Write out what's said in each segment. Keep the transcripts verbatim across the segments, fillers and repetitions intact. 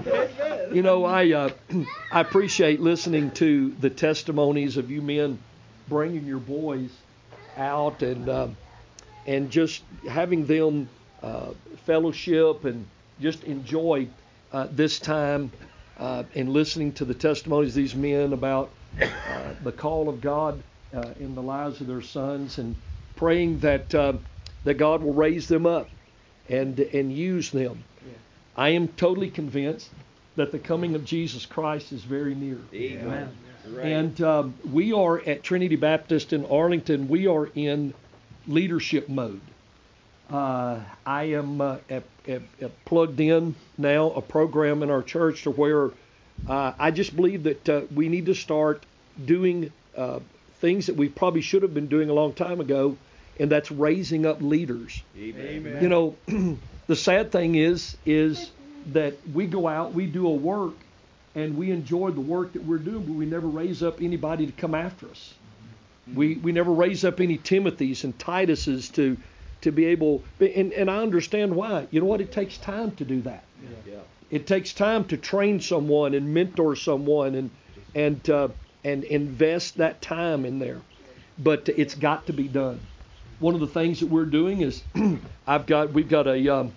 You know, I uh, I appreciate listening to the testimonies of you men bringing your boys out and uh, and just having them uh, fellowship and just enjoy uh, this time uh, and listening to the testimonies of these men about uh, the call of God uh, in the lives of their sons, and praying that uh, that God will raise them up and and use them. Yeah. I am totally convinced that the coming of Jesus Christ is very near. Amen. Right. And um, we are at Trinity Baptist in Arlington. We are in leadership mode. Uh, I am uh, ap- ap- ap- plugged in now a program in our church to where uh, I just believe that uh, we need to start doing uh, things that we probably should have been doing a long time ago, and that's raising up leaders. Amen. You know, the sad thing is, is that we go out, we do a work, and we enjoy the work that we're doing, but we never raise up anybody to come after us. Mm-hmm. We we never raise up any Timothys and Tituses to to be able, and, and I understand why. You know what? It takes time to do that. Yeah. It takes time to train someone and mentor someone and and uh, and invest that time in there. But it's got to be done. One of the things that we're doing is I've got we've got a um,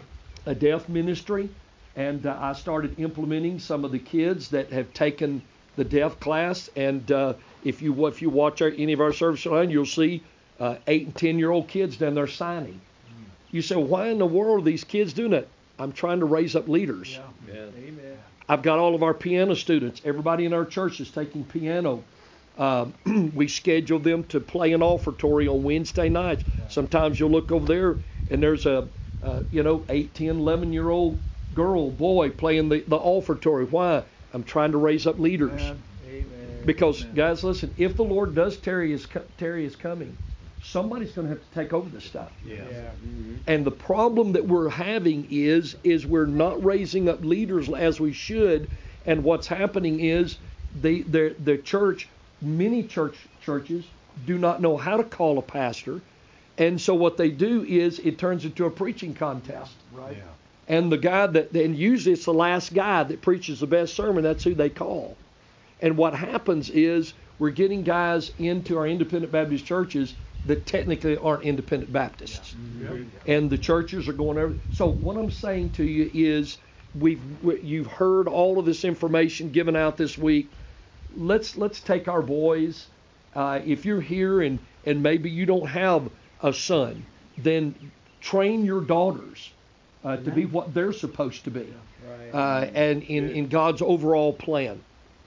a deaf ministry, and uh, I started implementing some of the kids that have taken the deaf class. And uh, if you if you watch our, any of our services online, you'll see uh, eight and ten year old kids down there signing. You say, well, why in the world are these kids doing that? I'm trying to raise up leaders. Yeah. Yeah. Amen. I've got all of our piano students. Everybody in our church is taking piano. Uh, we schedule them to play an offertory on Wednesday nights. Sometimes you'll look over there and there's a, uh, you know, eight, ten, eleven year old girl, boy playing the, the offertory. Why? I'm trying to raise up leaders. Amen. Because, Amen. guys, listen, if the Lord does tarry his, tarry his coming, somebody's going to have to take over this stuff. Yeah. Yeah. Mm-hmm. And the problem that we're having is, is we're not raising up leaders as we should. And what's happening is the the, the church, many church churches do not know how to call a pastor. And so what they do is it turns into a preaching contest. Right. Yeah. And the guy that, and usually it's the last guy that preaches the best sermon, that's who they call. And what happens is we're getting guys into our independent Baptist churches that technically aren't independent Baptists. Yeah. Mm-hmm. And the churches are going over. So what I'm saying to you is we've you've heard all of this information given out this week. Let's let's take our boys. Uh, if you're here and, and maybe you don't have a son, then train your daughters uh, to be what they're supposed to be, Right. uh, and in, in God's overall plan.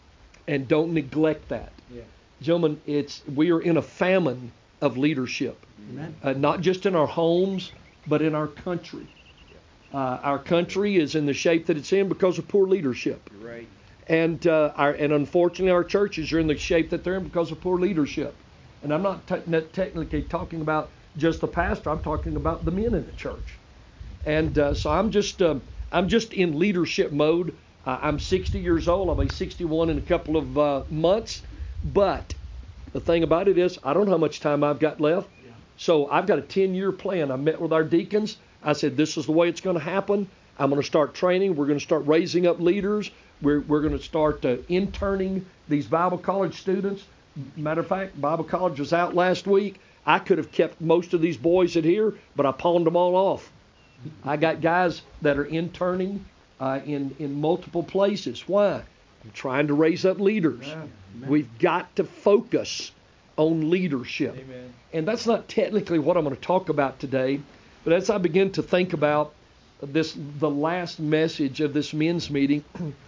And don't neglect that. Yeah. Gentlemen, it's we are in a famine of leadership, Amen. uh, not just in our homes, but in our country. Uh, our country is in the shape that it's in because of poor leadership. Right. And uh, our and unfortunately, our churches are in the shape that they're in because of poor leadership. And I'm not, te- not technically talking about just the pastor. I'm talking about the men in the church. And uh, so I'm just um, I'm just in leadership mode. Uh, I'm sixty years old. I'll be sixty-one in a couple of uh, months. But the thing about it is, I don't know how much time I've got left. Yeah. So I've got a ten-year plan. I met with our deacons. I said, this is the way it's going to happen. I'm going to start training. We're going to start raising up leaders. We're, we're going to start uh, interning these Bible college students. Matter of fact, Bible college was out last week. I could have kept most of these boys in here, but I pawned them all off. I got guys that are interning uh, in, in multiple places. Why? I'm trying to raise up leaders. Yeah. We've got to focus on leadership. Amen. And that's not technically what I'm going to talk about today. But as I begin to think about this, the last message of this men's meeting,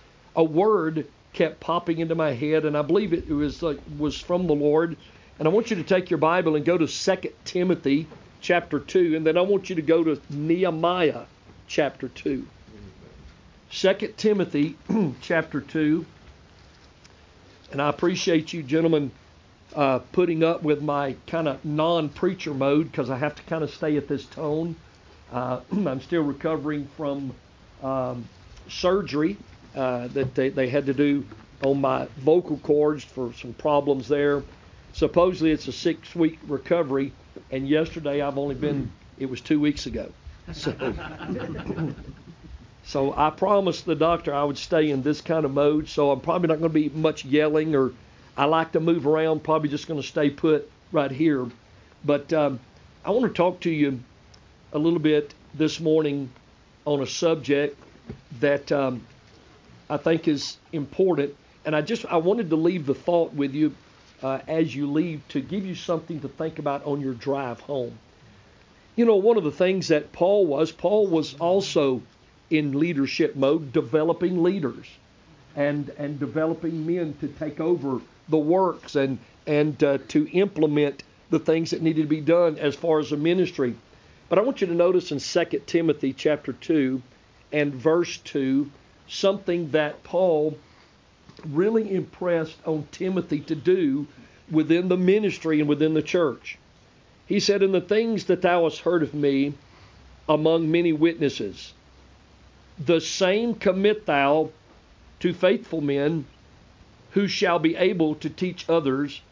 a word kept popping into my head, and I believe it was uh, was from the Lord. And I want you to take your Bible and go to Second Timothy chapter two, and then I want you to go to Nehemiah chapter two. Second Timothy chapter two. And I appreciate you gentlemen uh, putting up with my kind of non-preacher mode, because I have to kind of stay at this tone. Uh, I'm still recovering from um, surgery uh, that they, they had to do on my vocal cords for some problems there. Supposedly it's a six-week recovery, and yesterday I've only been, it was two weeks ago. So, So I promised the doctor I would stay in this kind of mode, so I'm probably not going to be much yelling, or I like to move around, probably just going to stay put right here. But um, I want to talk to you a little bit this morning on a subject that um, I think is important. And I just I wanted to leave the thought with you uh, as you leave, to give you something to think about on your drive home. You know, one of the things that Paul was, Paul was also in leadership mode, developing leaders and and developing men to take over the works and and uh, to implement the things that needed to be done as far as the ministry. But I want you to notice in Second Timothy chapter two and verse two, something that Paul really impressed on Timothy to do within the ministry and within the church. He said, "In the things that thou hast heard of me among many witnesses, the same commit thou to faithful men, who shall be able to teach others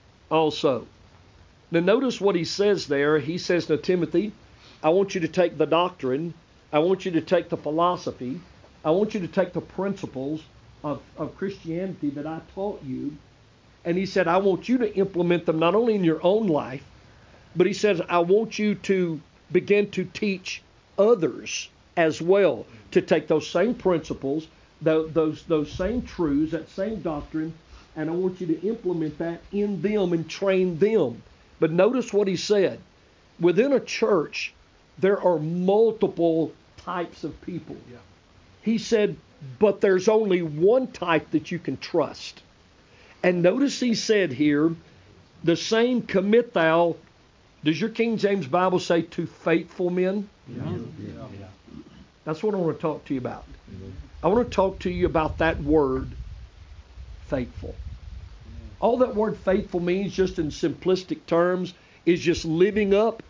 also." Now notice what he says there. He says to Timothy, I want you to take the doctrine, I want you to take the philosophy, I want you to take the principles of, of Christianity that I taught you. And he said, I want you to implement them not only in your own life, but he says, I want you to begin to teach others as well, to take those same principles, those, those, those same truths, that same doctrine, and I want you to implement that in them and train them. But notice what he said. Within a church, there are multiple types of people. Yeah. He said, but there's only one type that you can trust. And notice he said here, the same commit thou. Does your King James Bible say to faithful men? Yeah. Yeah. That's what I want to talk to you about. Mm-hmm. I want to talk to you about that word, faithful. All that word faithful means, just in simplistic terms, is just living up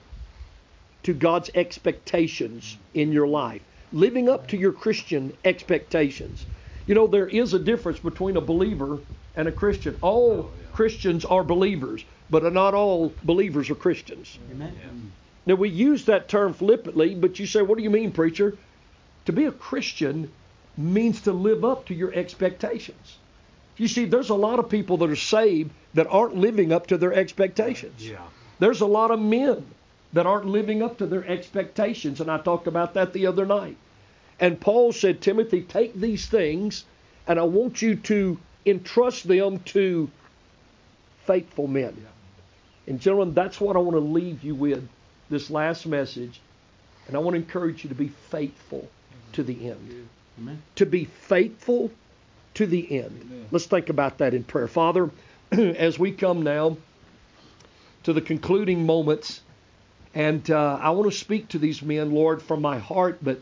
to God's expectations in your life. Living up to your Christian expectations. You know, there is a difference between a believer and a Christian. All oh, yeah. Christians are believers, but not all believers are Christians. Amen. Yeah. Now, we use that term flippantly, but you say, what do you mean, preacher? To be a Christian means to live up to your expectations. You see, there's a lot of people that are saved that aren't living up to their expectations. Yeah. There's a lot of men that aren't living up to their expectations, and I talked about that the other night. And Paul said, Timothy, take these things, and I want you to entrust them to faithful men. Yeah. And gentlemen, that's what I want to leave you with this last message, and I want to encourage you to be faithful mm-hmm. to the end. Amen. To be faithful to the end. Amen. Let's think about that in prayer. Father, as we come now to the concluding moments, and uh, I want to speak to these men, Lord, from my heart, but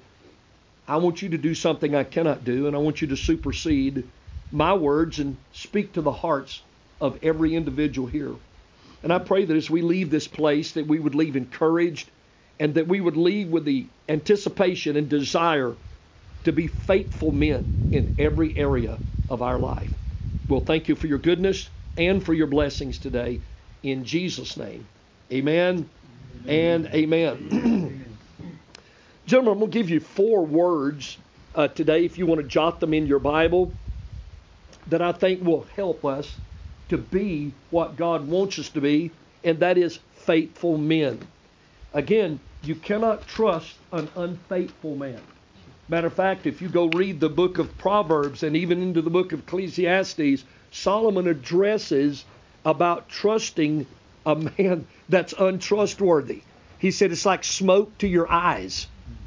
I want you to do something I cannot do, and I want you to supersede my words and speak to the hearts of every individual here. And I pray that as we leave this place, that we would leave encouraged, and that we would leave with the anticipation and desire to be faithful men in every area of our life. Well, thank you for your goodness and for your blessings today. In Jesus' name, amen, amen. And amen. Amen. Gentlemen, I'm going to give you four words uh, today, if you want to jot them in your Bible, that I think will help us to be what God wants us to be, and that is faithful men. Again, you cannot trust an unfaithful man. Matter of fact, if you go read the book of Proverbs and even into the book of Ecclesiastes, Solomon addresses about trusting a man that's untrustworthy. He said it's like smoke to your eyes.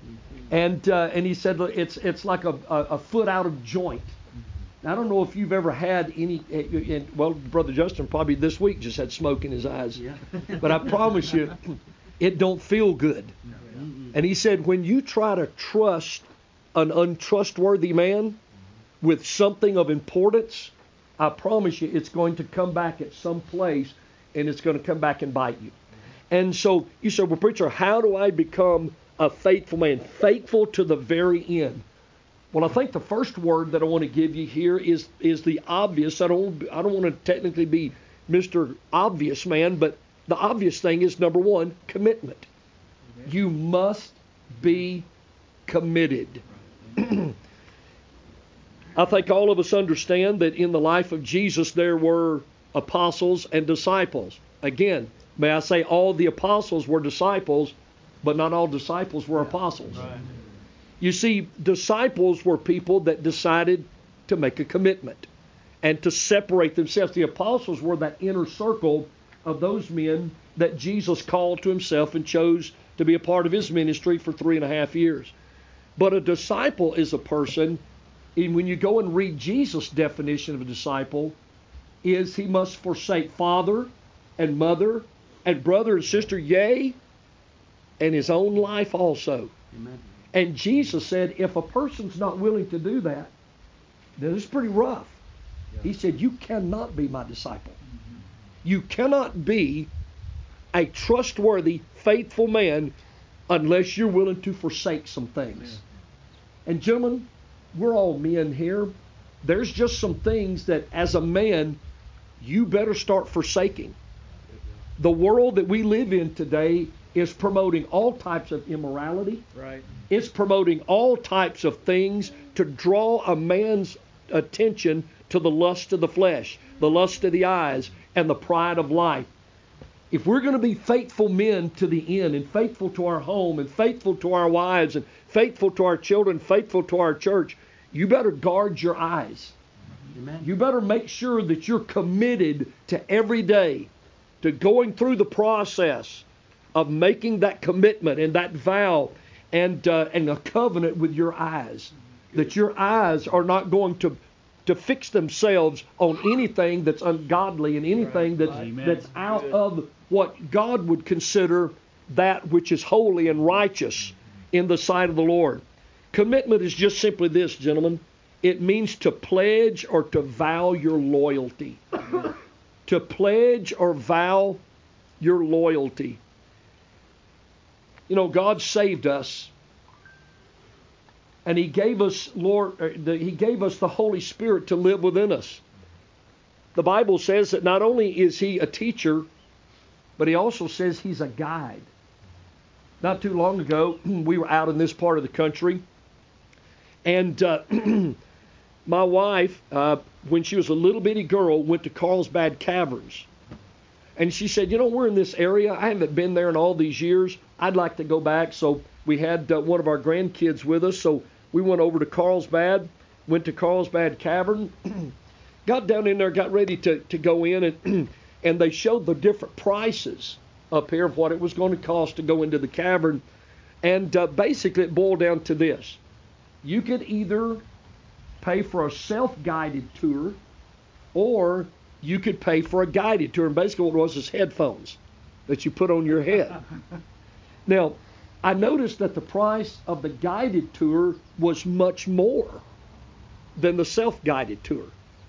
And uh, and he said it's it's like a, a, a foot out of joint. Now, I don't know if you've ever had any, and, well, Brother Justin probably this week just had smoke in his eyes. Yeah. But I promise you, it don't feel good. No, yeah. And he said, when you try to trust an untrustworthy man with something of importance, I promise you it's going to come back at some place, and it's going to come back and bite you. And so you say, well, preacher, how do I become a faithful man? Faithful to the very end. Well, I think the first word that I want to give you here is is the obvious. I don't I don't want to technically be Mister Obvious Man, but the obvious thing is, number one, commitment. You must be committed. I think all of us understand that in the life of Jesus there were apostles and disciples. Again, may I say all the apostles were disciples, but not all disciples were apostles. Right. You see, disciples were people that decided to make a commitment and to separate themselves. The apostles were that inner circle of those men that Jesus called to himself and chose to be a part of his ministry for three and a half years. But a disciple is a person, and when you go and read Jesus' definition of a disciple, is he must forsake father and mother and brother and sister, yea, and his own life also. Amen. And Jesus said, if a person's not willing to do that, then it's pretty rough. Yeah. He said, you cannot be my disciple. Mm-hmm. You cannot be a trustworthy, faithful man unless you're willing to forsake some things. Yeah. And gentlemen, we're all men here. There's just some things that as a man, you better start forsaking. The world that we live in today is promoting all types of immorality. Right. It's promoting all types of things to draw a man's attention to the lust of the flesh, the lust of the eyes, and the pride of life. If we're going to be faithful men to the end, and faithful to our home, and faithful to our wives, and faithful to our children, faithful to our church, you better guard your eyes. Amen. You better make sure that you're committed to every day to going through the process of making that commitment and that vow and uh, and a covenant with your eyes. That your eyes are not going to to fix themselves on anything that's ungodly and anything that's, that's out of what God would consider that which is holy and righteous in the sight of the Lord. Commitment is just simply this, gentlemen. It means to pledge or to vow your loyalty. To pledge or vow your loyalty. You know, God saved us, and He gave us, Lord, the, He gave us the Holy Spirit to live within us. The Bible says that not only is He a teacher, but He also says He's a guide. Not too long ago, we were out in this part of the country, and uh, my wife, uh, when she was a little bitty girl, went to Carlsbad Caverns. And she said, you know, we're in this area. I haven't been there in all these years. I'd like to go back. So we had uh, one of our grandkids with us. So we went over to Carlsbad, went to Carlsbad Cavern, got down in there, got ready to, to go in, and, and they showed the different prices up here of what it was going to cost to go into the cavern. And uh, basically it boiled down to this. You could either pay for a self-guided tour, or you could pay for a guided tour. And basically what it was is headphones that you put on your head. Now, I noticed that the price of the guided tour was much more than the self-guided tour.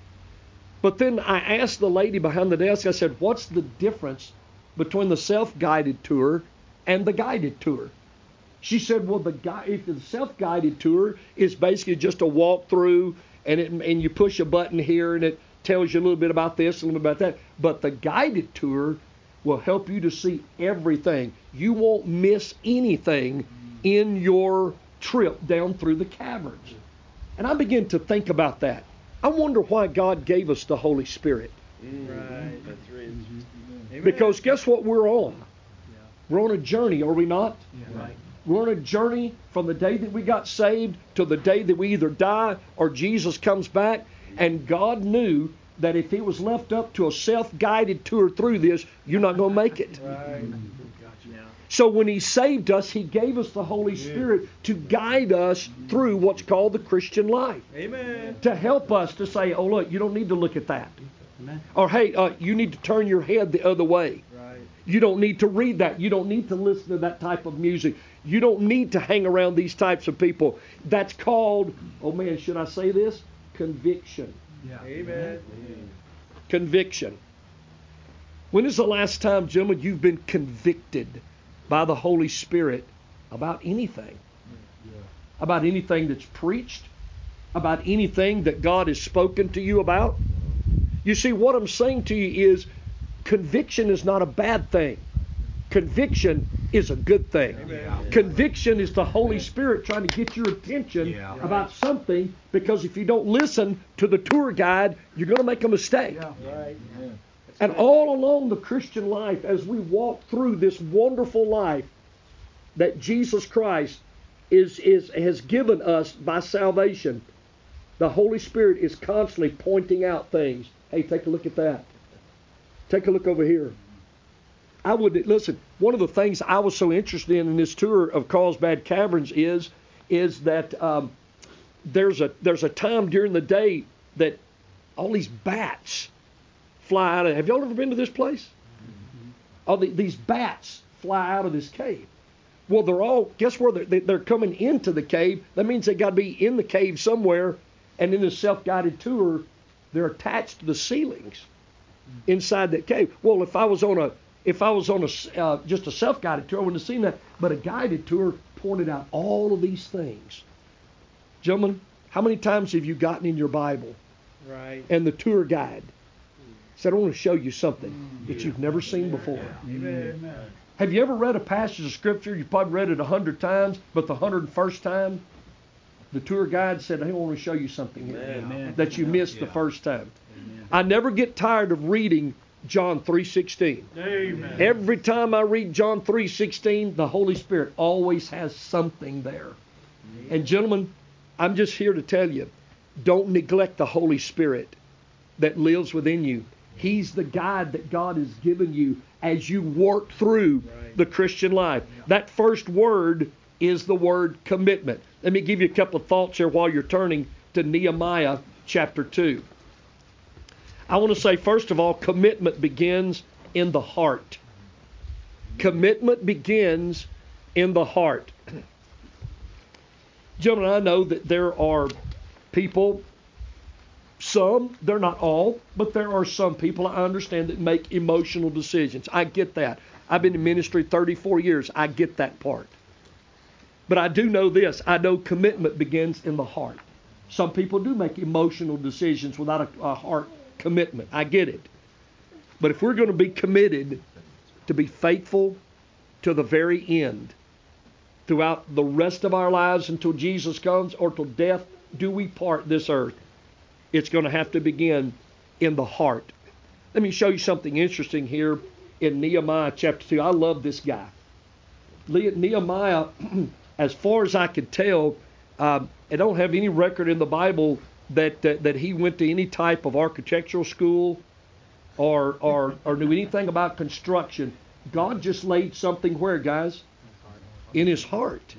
But then I asked the lady behind the desk, I said, what's the difference between the self-guided tour and the guided tour? She said, well, the, gui- if the self-guided tour is basically just a walkthrough, and it, and you push a button here and it tells you a little bit about this, a little bit about that. But the guided tour will help you to see everything. You won't miss anything in your trip down through the caverns. And I began to think about that. I wonder why God gave us the Holy Spirit. Right, that's right. Mm-hmm. Because guess what we're on? Yeah. We're on a journey, are we not? Yeah. Right. We're on a journey from the day that we got saved to the day that we either die or Jesus comes back. And God knew that if it was left up to a self-guided tour through this, you're not going to make it. Right. So when He saved us, He gave us the Holy Spirit to guide us through what's called the Christian life. Amen. To help us to say, oh, look, you don't need to look at that. Amen. Or, hey, uh, you need to turn your head the other way. Right. You don't need to read that. You don't need to listen to that type of music. You don't need to hang around these types of people. That's called, oh man, should I say this? Conviction. Yeah. Amen. Amen. Conviction. When is the last time, gentlemen, you've been convicted by the Holy Spirit about anything? Yeah. About anything that's preached? About anything that God has spoken to you about? You see, what I'm saying to you is conviction is not a bad thing. Conviction is a good thing. Amen. Conviction is the Holy Spirit trying to get your attention Yeah. about something, because if you don't listen to the tour guide, you're going to make a mistake. Right. And all along the Christian life, as we walk through this wonderful life that Jesus Christ is, is has given us by salvation, the Holy Spirit is constantly pointing out things. Hey, take a look at that. Take a look over here. I would listen. One of the things I was so interested in in this tour of Carlsbad Caverns is is that um, there's a there's a time during the day that all these bats fly out of. Have y'all ever been to this place? All the, these bats fly out of this cave. Well, they're all. Guess where they're, they're coming into the cave? That means they got to be in the cave somewhere. And in this self-guided tour, they're attached to the ceilings inside that cave. Well, if I was on a if I was on a uh, just a self-guided tour, I wouldn't have seen that. But a guided tour pointed out all of these things. Gentlemen, how many times have you gotten in your Bible Right. and the tour guide said, I want to show you something that you've never seen before? Amen. Have you ever read a passage of Scripture? You've probably read it a hundred times, but the hundred and first time, the tour guide said, hey, I want to show you something here Amen. that you missed the Yeah. first time. I never get tired of reading John three sixteen. Amen. Every time I read John three sixteen, the Holy Spirit always has something there. And gentlemen, I'm just here to tell you, don't neglect the Holy Spirit that lives within you. He's the guide that God has given you as you work through Right. the Christian life. That first word is the word commitment. Let me give you a couple of thoughts here while you're turning to Nehemiah chapter two. I want to say, first of all, commitment begins in the heart. Commitment begins in the heart. Gentlemen, I know that there are people, some, they're not all, but there are some people I understand that make emotional decisions. I get that. I've been in ministry thirty-four years. I get that part. But I do know this. I know commitment begins in the heart. Some people do make emotional decisions without a, a heart commitment. I get it. But if we're going to be committed to be faithful to the very end, throughout the rest of our lives until Jesus comes or till death do we part this earth, it's going to have to begin in the heart. Let me show you something interesting here in Nehemiah chapter two. I love this guy. Le- Nehemiah, as far as I could tell, um, I don't have any record in the Bible that, that that he went to any type of architectural school or or or knew anything about construction. God just laid something where, guys? In his heart.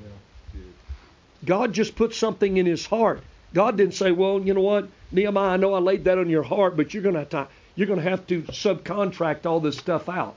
God just put something in his heart. God didn't say, well, you know what, Nehemiah, I know I laid that on your heart, but you're going to have to, you're going to have to subcontract all this stuff out.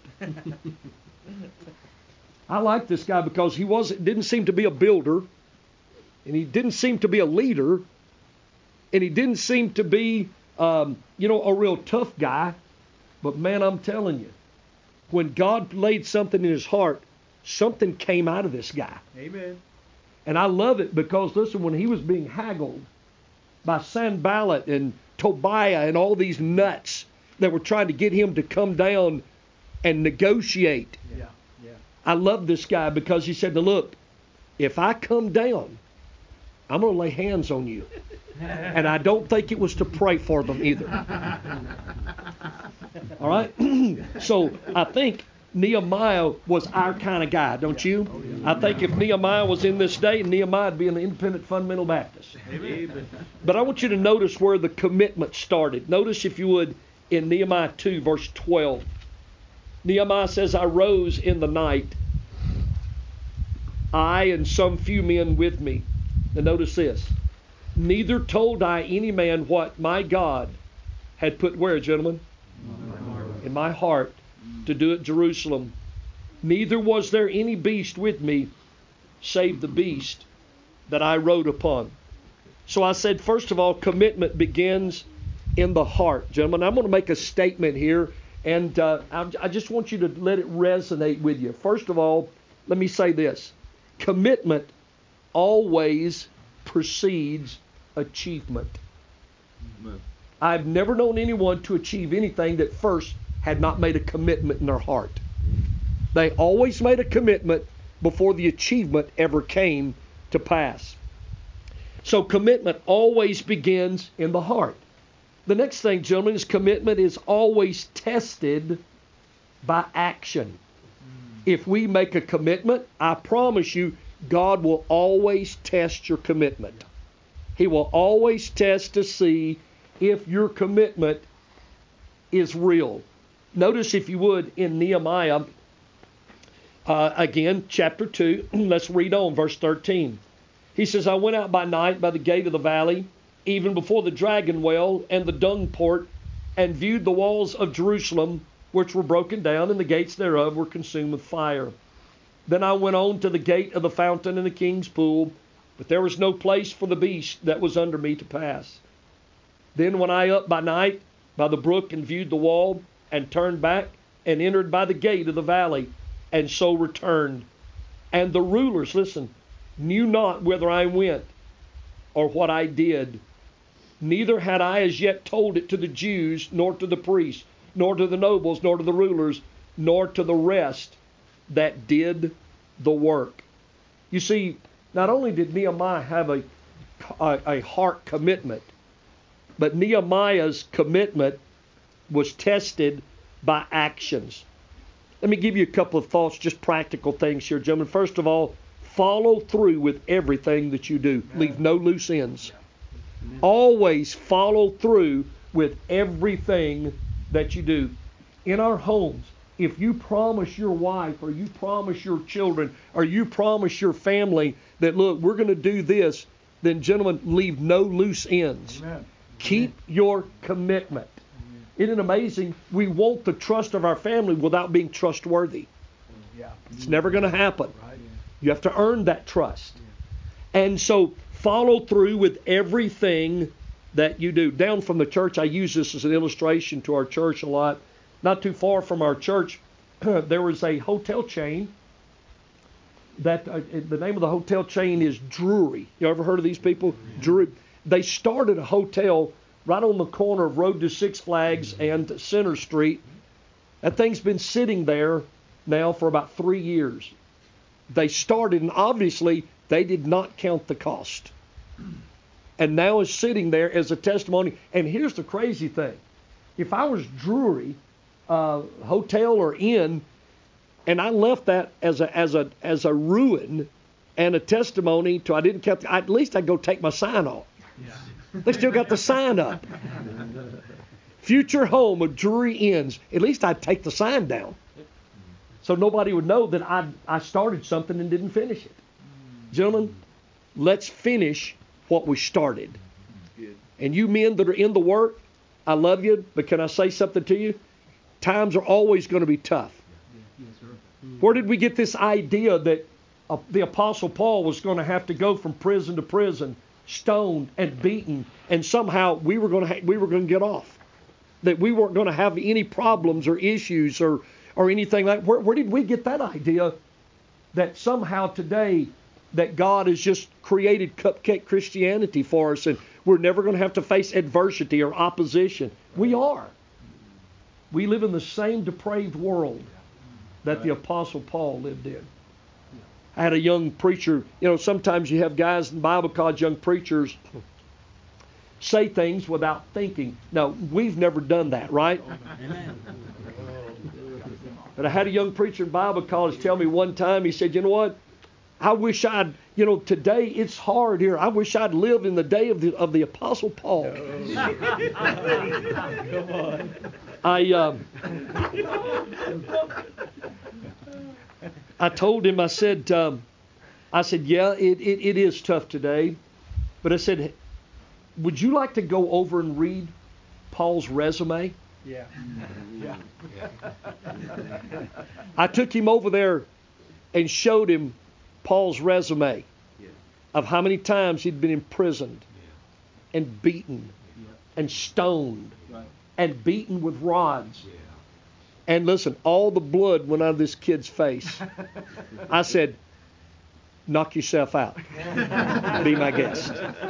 I like this guy because he wasn't, didn't seem to be a builder, and he didn't seem to be a leader, and he didn't seem to be, um, you know, a real tough guy. But man, I'm telling you, when God laid something in his heart, something came out of this guy. Amen. And I love it because, listen, when he was being haggled by Sanballat and Tobiah and all these nuts that were trying to get him to come down and negotiate, Yeah. Yeah. I love this guy because he said, now look, if I come down, I'm going to lay hands on you. And I don't think it was to pray for them either. All right? So I think Nehemiah was our kind of guy, don't you? I think if Nehemiah was in this day, Nehemiah would be an independent fundamental Baptist. Amen. But I want you to notice where the commitment started. Notice, if you would, in Nehemiah two, verse twelve. Nehemiah says, I rose in the night, I and some few men with me. And notice this. Neither told I any man what my God had put where, gentlemen? In my heart to do at Jerusalem. Neither was there any beast with me, save the beast that I rode upon. So I said, first of all, commitment begins in the heart. Gentlemen, I'm going to make a statement here, and uh, I, I just want you to let it resonate with you. First of all, let me say this. Commitment always precedes achievement. I've never known anyone to achieve anything that first had not made a commitment in their heart. They always made a commitment before the achievement ever came to pass. So commitment always begins in the heart. The next thing, gentlemen, is commitment is always tested by action. If we make a commitment, I promise you, God will always test your commitment. He will always test to see if your commitment is real. Notice, if you would, in Nehemiah, uh, again, chapter two, let's read on, verse thirteen. He says, I went out by night by the gate of the valley, even before the dragon well and the dung port, and viewed the walls of Jerusalem, which were broken down, and the gates thereof were consumed with fire. Then I went on to the gate of the fountain and the king's pool, but there was no place for the beast that was under me to pass. Then went I up by night by the brook and viewed the wall, and turned back and entered by the gate of the valley, and so returned. And the rulers, listen, knew not whither I went or what I did. Neither had I as yet told it to the Jews, nor to the priests, nor to the nobles, nor to the rulers, nor to the rest that did the work. You see, not only did Nehemiah have a, a, a heart commitment, but Nehemiah's commitment was tested by actions. Let me give you a couple of thoughts, just practical things here, gentlemen. First of all, follow through with everything that you do. Leave no loose ends. Always follow through with everything that you do. In our homes, if you promise your wife or you promise your children or you promise your family that, look, we're going to do this, then, gentlemen, leave no loose ends. Amen. Keep Amen. Your commitment. Amen. Isn't it amazing? We want the trust of our family without being trustworthy. Yeah. It's never going to happen. Right. You have to earn that trust. Yeah. And so follow through with everything that you do. Down from the church, I use this as an illustration to our church a lot. Not too far from our church, there was a hotel chain that uh, the name of the hotel chain is Drury. You ever heard of these people? Yeah. Drury. They started a hotel right on the corner of Road to Six Flags and Center Street. That thing's been sitting there now for about three years. They started, and obviously they did not count the cost. And now is sitting there as a testimony. And here's the crazy thing. If I was Drury, uh, hotel or inn, and I left that as a as a as a ruin and a testimony to I didn't count, the, at least I'd go take my sign off. Yeah. They still got the sign up. Future home of Drury Inns. At least I'd take the sign down, so nobody would know that I I started something and didn't finish it. Gentlemen, let's finish what we started. And you men that are in the work, I love you, but can I say something to you? Times are always going to be tough. Where did we get this idea that uh, the Apostle Paul was going to have to go from prison to prison, stoned and beaten, and somehow we were going to ha- we were going to get off? That we weren't going to have any problems or issues or or anything like that. Where, where did we get that idea that somehow today that God has just created cupcake Christianity for us and we're never going to have to face adversity or opposition? We are. We live in the same depraved world that the Apostle Paul lived in. I had a young preacher, you know, sometimes you have guys in Bible college, young preachers, say things without thinking. Now, we've never done that, right? Amen. But I had a young preacher in Bible college tell me one time, he said, you know what? I wish I'd, you know, today it's hard here. I wish I'd lived in the day of the of the Apostle Paul. Come on. I um, I told him, I said, um, I said, yeah, it, it, it is tough today. But I said, would you like to go over and read Paul's resume? Yeah. Yeah. I took him over there and showed him Paul's resume of how many times he'd been imprisoned and beaten and stoned and beaten with rods. And listen, all the blood went out of this kid's face. I said, knock yourself out. Be my guest.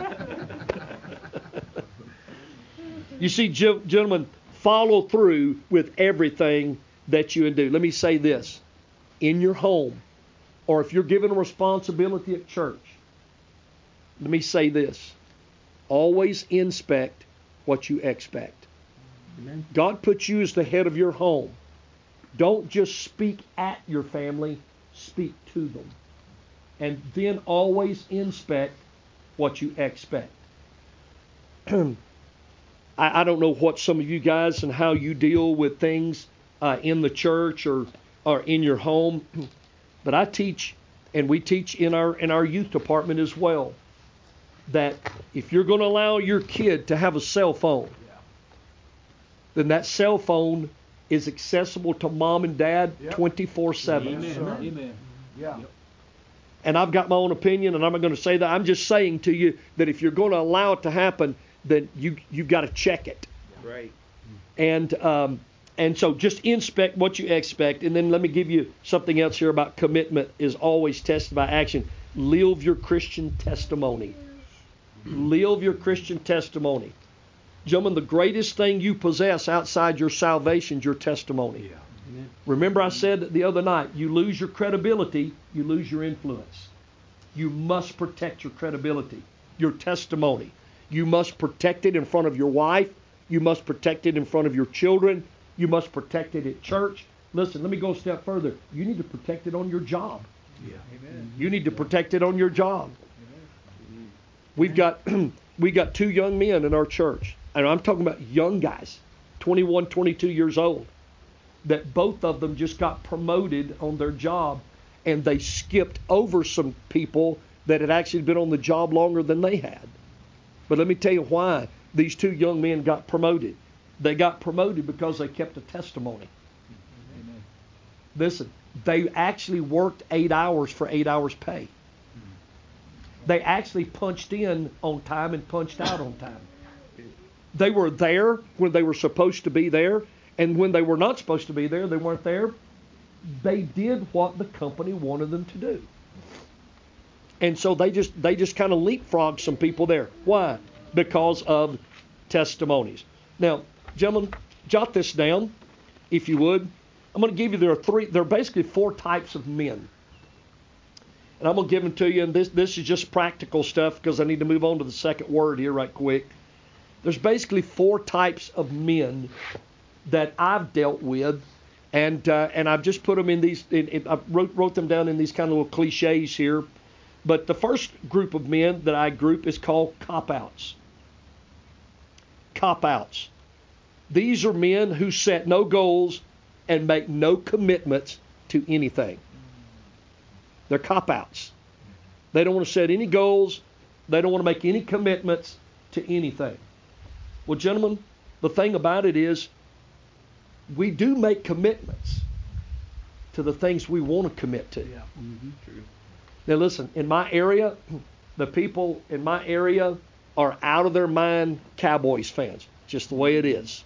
You see, gentlemen, follow through with everything that you do. Let me say this. In your home, or if you're given a responsibility at church, let me say this. Always inspect what you expect. Amen. God puts you as the head of your home. Don't just speak at your family, speak to them. And then always inspect what you expect. I, I don't know what some of you guys and how you deal with things uh, in the church or, or in your home, but I teach, and we teach in our in our youth department as well, that if you're going to allow your kid to have a cell phone, then that cell phone is accessible to mom and dad twenty-four seven. Amen. Amen. Yeah. And I've got my own opinion, and I'm not going to say that. I'm just saying to you that if you're going to allow it to happen, then you you've got to check it. Right. And um, and so just inspect what you expect, and then let me give you something else here about commitment is always tested by action. Live your Christian testimony. Live your Christian testimony. Gentlemen, the greatest thing you possess outside your salvation is your testimony. Amen. Remember I said the other night, you lose your credibility, you lose your influence. You must protect your credibility, your testimony. You must protect it in front of your wife. You must protect it in front of your children. You must protect it at church. Listen, let me go a step further. You need to protect it on your job. Yeah. Amen. You need to protect it on your job. We've got we got two young men in our church, and I'm talking about young guys, twenty-one, twenty-two years old, that both of them just got promoted on their job, and they skipped over some people that had actually been on the job longer than they had. But let me tell you why these two young men got promoted. They got promoted because they kept a testimony. Amen. Listen, they actually worked eight hours for eight hours pay. They actually punched in on time and punched out on time. They were there when they were supposed to be there, and when they were not supposed to be there, they weren't there. They did what the company wanted them to do. And so they just they just kind of leapfrogged some people there. Why? Because of testimonies. Now, gentlemen, jot this down, if you would. I'm going to give you there are three. There are basically four types of men, and I'm going to give them to you. And this this is just practical stuff because I need to move on to the second word here right quick. There's basically four types of men that I've dealt with, and uh, and I've just put them in these. In, in, I wrote wrote them down in these kind of little cliches here. But the first group of men that I group is called cop-outs. Cop-outs. These are men who set no goals and make no commitments to anything. They're cop-outs. They don't want to set any goals. They don't want to make any commitments to anything. Well, gentlemen, the thing about it is we do make commitments to the things we want to commit to. Yeah. Mm-hmm. True. Now listen, in my area, the people in my area are out of their mind Cowboys fans. Just the way it is.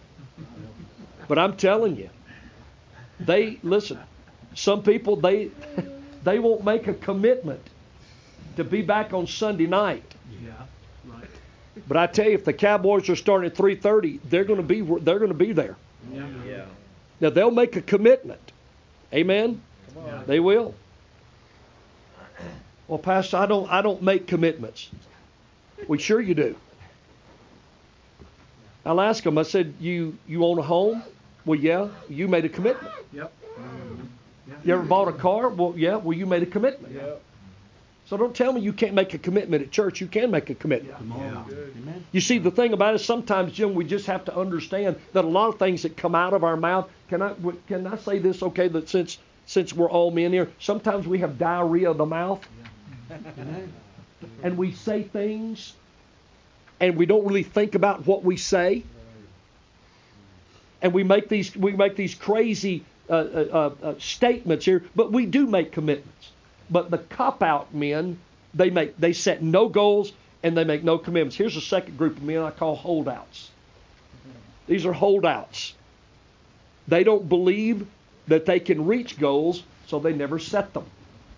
But I'm telling you, they, listen, some people, they they won't make a commitment to be back on Sunday night. Yeah. Right. But I tell you, if the Cowboys are starting at three thirty, they're going to be they're going to be there. Yeah. Yeah. Now they'll make a commitment. Amen. Come on. They will. Well, Pastor, I don't I don't make commitments. Well, sure you do. I'll ask them. I said, you you own a home? Well, yeah. You made a commitment. Yep. Mm-hmm. Yeah. You ever bought a car? Well, yeah. Well, you made a commitment. Yep. So don't tell me you can't make a commitment at church. You can make a commitment. Come on. Amen. You see, the thing about it is sometimes, Jim, we just have to understand that a lot of things that come out of our mouth. Can I can I say this? Okay, that since since we're all men here, sometimes we have diarrhea of the mouth. And we say things and we don't really think about what we say. And we make these we make these crazy uh, uh, uh, statements here, but we do make commitments. But the cop-out men, they make they set no goals and they make no commitments. Here's a second group of men I call holdouts. These are holdouts. They don't believe that they can reach goals, so they never set them.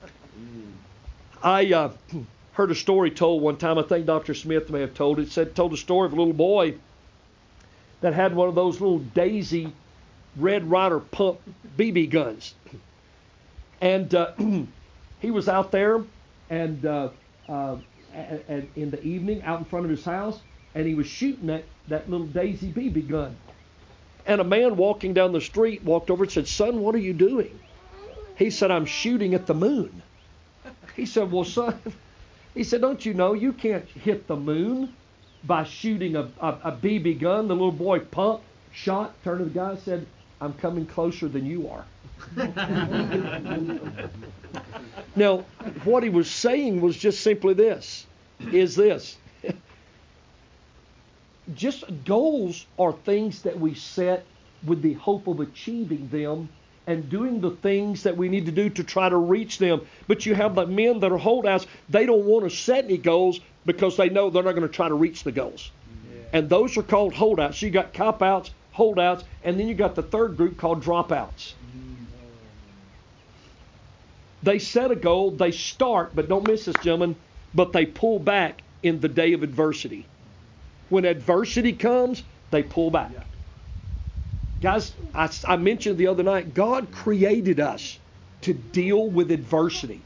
I uh, heard a story told one time. I think Doctor Smith may have told it. Said told a story of a little boy that had one of those little Daisy Red Ryder pump B B guns, and uh, he was out there and uh, uh, and in the evening out in front of his house, and he was shooting that, that little Daisy B B gun. And a man walking down the street walked over and said, "Son, what are you doing?" He said, "I'm shooting at the moon." He said, "Well, son," he said, "don't you know you can't hit the moon by shooting a, a, a B B gun?" The little boy pumped, shot, turned to the guy and said, "I'm coming closer than you are." Now, what he was saying was just simply this, is this. Just goals are things that we set with the hope of achieving them and doing the things that we need to do to try to reach them. But you have the men that are holdouts, they don't want to set any goals because they know they're not going to try to reach the goals. Yeah. And those are called holdouts. You got cop-outs, holdouts, and then you got the third group called dropouts. They set a goal, they start, but don't miss this, gentlemen, but they pull back in the day of adversity. When adversity comes, they pull back. Yeah. Guys, I, I mentioned the other night, God created us to deal with adversity.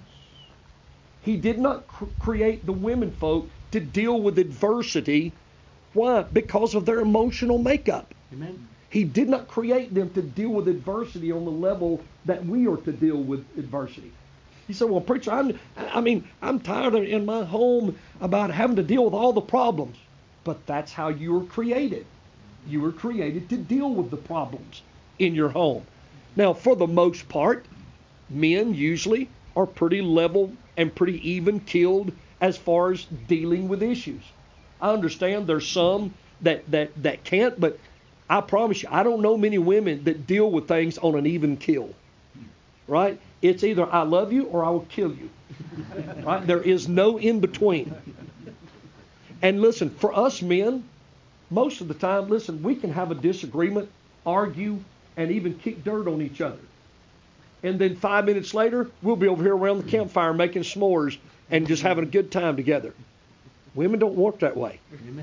He did not cr- create the women folk to deal with adversity. Why? Because of their emotional makeup. Amen. He did not create them to deal with adversity on the level that we are to deal with adversity. He said, "Well, preacher, I'm, I mean, I'm tired of in my home about having to deal with all the problems." But that's how you were created. You were created to deal with the problems in your home. Now, for the most part, men usually are pretty level and pretty even keeled as far as dealing with issues. I understand there's some that, that, that can't, but I promise you, I don't know many women that deal with things on an even keel. Right? It's either I love you or I will kill you. Right? There is no in between. And listen, for us men, most of the time, listen, we can have a disagreement, argue, and even kick dirt on each other. And then five minutes later, we'll be over here around the campfire making s'mores and just having a good time together. Women don't work that way.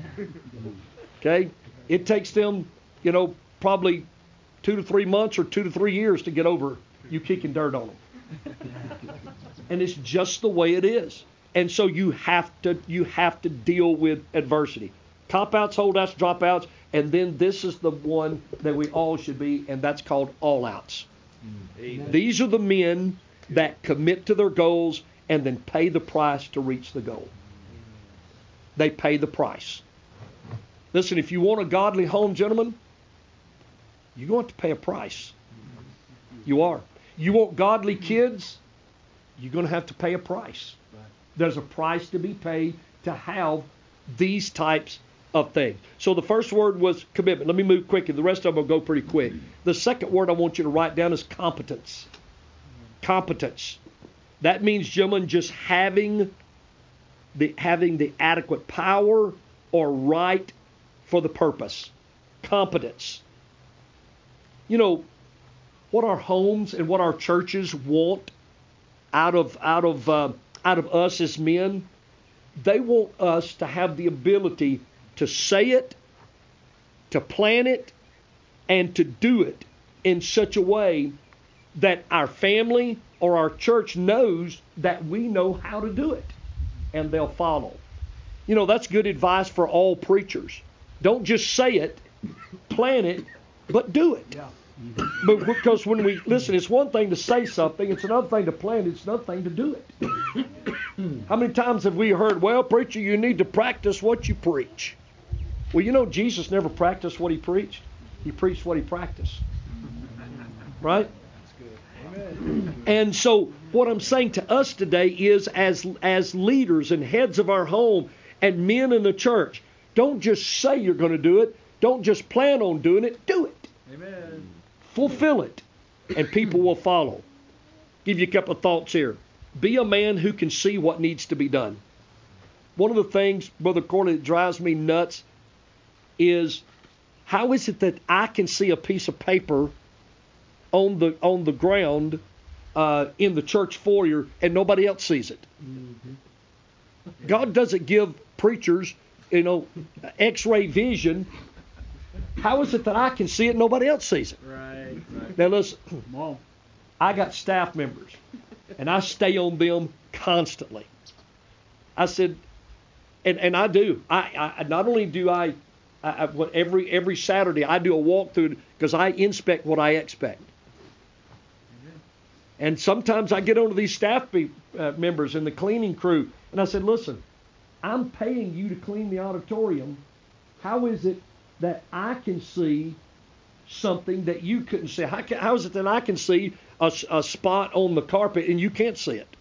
Okay? It takes them, you know, probably two to three months or two to three years to get over you kicking dirt on them. And it's just the way it is. And so you have to you have to deal with adversity. Cop-outs, holdouts, dropouts, and then this is the one that we all should be, and that's called all-outs. Amen. These are the men that commit to their goals and then pay the price to reach the goal. They pay the price. Listen, if you want a godly home, gentlemen, you're going to have to pay a price. You are. You want godly kids, you're going to have to pay a price. There's a price to be paid to have these types of things. So the first word was commitment. Let me move quickly. The rest of them will go pretty quick. The second word I want you to write down is competence. Competence. That means, gentlemen, just having the having the adequate power or right for the purpose. Competence. You know, what our homes and what our churches want out of out of uh, out of us as men, they want us to have the ability to say it, to plan it, and to do it in such a way that our family or our church knows that we know how to do it, and they'll follow. You know, that's good advice for all preachers. Don't just say it, plan it, but do it. Yeah. But because when we listen, it's one thing to say something, it's another thing to plan it, it's another thing to do it. How many times have we heard, well, preacher, you need to practice what you preach? Well, you know, Jesus never practiced what he preached. He preached what he practiced. Right? That's good. Amen. And so what I'm saying to us today is as, as leaders and heads of our home and men in the church, don't just say you're going to do it. Don't just plan on doing it. Do it. Amen. Fulfill it, and people will follow. Give you a couple of thoughts here. Be a man who can see what needs to be done. One of the things, Brother Corley, that drives me nuts is how is it that I can see a piece of paper on the on the ground uh, in the church foyer and nobody else sees it? Mm-hmm. God doesn't give preachers, you know, X-ray vision. How is it that I can see it and nobody else sees it? Right. right. Now listen, I got staff members. And I stay on them constantly. I said, and, and I do. I, I not only do I, I, I what every every Saturday I do a walkthrough because I inspect what I expect. And sometimes I get onto these staff be, uh, members and the cleaning crew, and I said, listen, I'm paying you to clean the auditorium. How is it that I can see something that you couldn't see? How, can, how is it that I can see a, a spot on the carpet and you can't see it?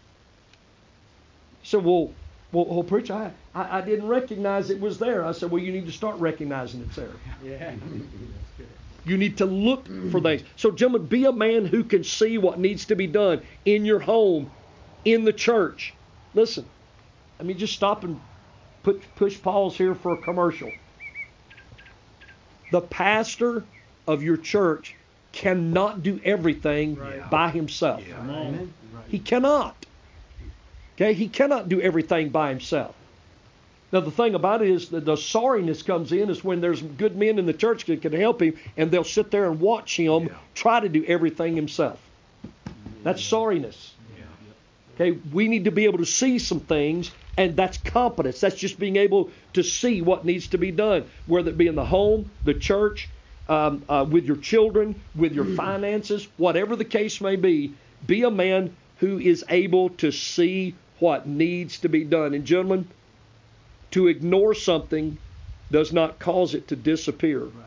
So, well, well, well preacher, I, I, I didn't recognize it was there. I said, well, you need to start recognizing it's there. Yeah. You need to look for things. So, gentlemen, be a man who can see what needs to be done in your home, in the church. Listen, let me just stop and put, push pause here for a commercial. The pastor of your church cannot do everything right. by himself. Yeah. Right. He cannot. Okay, he cannot do everything by himself. Now, the thing about it is that the sorriness comes in is when there's good men in the church that can help him, and they'll sit there and watch him yeah. try to do everything himself. That's sorriness. Yeah. Okay, we need to be able to see some things, and that's competence. That's just being able to see what needs to be done, whether it be in the home, the church, um, uh, with your children, with your finances, whatever the case may be. Be a man who is able to see what needs to be done. And gentlemen, to ignore something does not cause it to disappear. Right.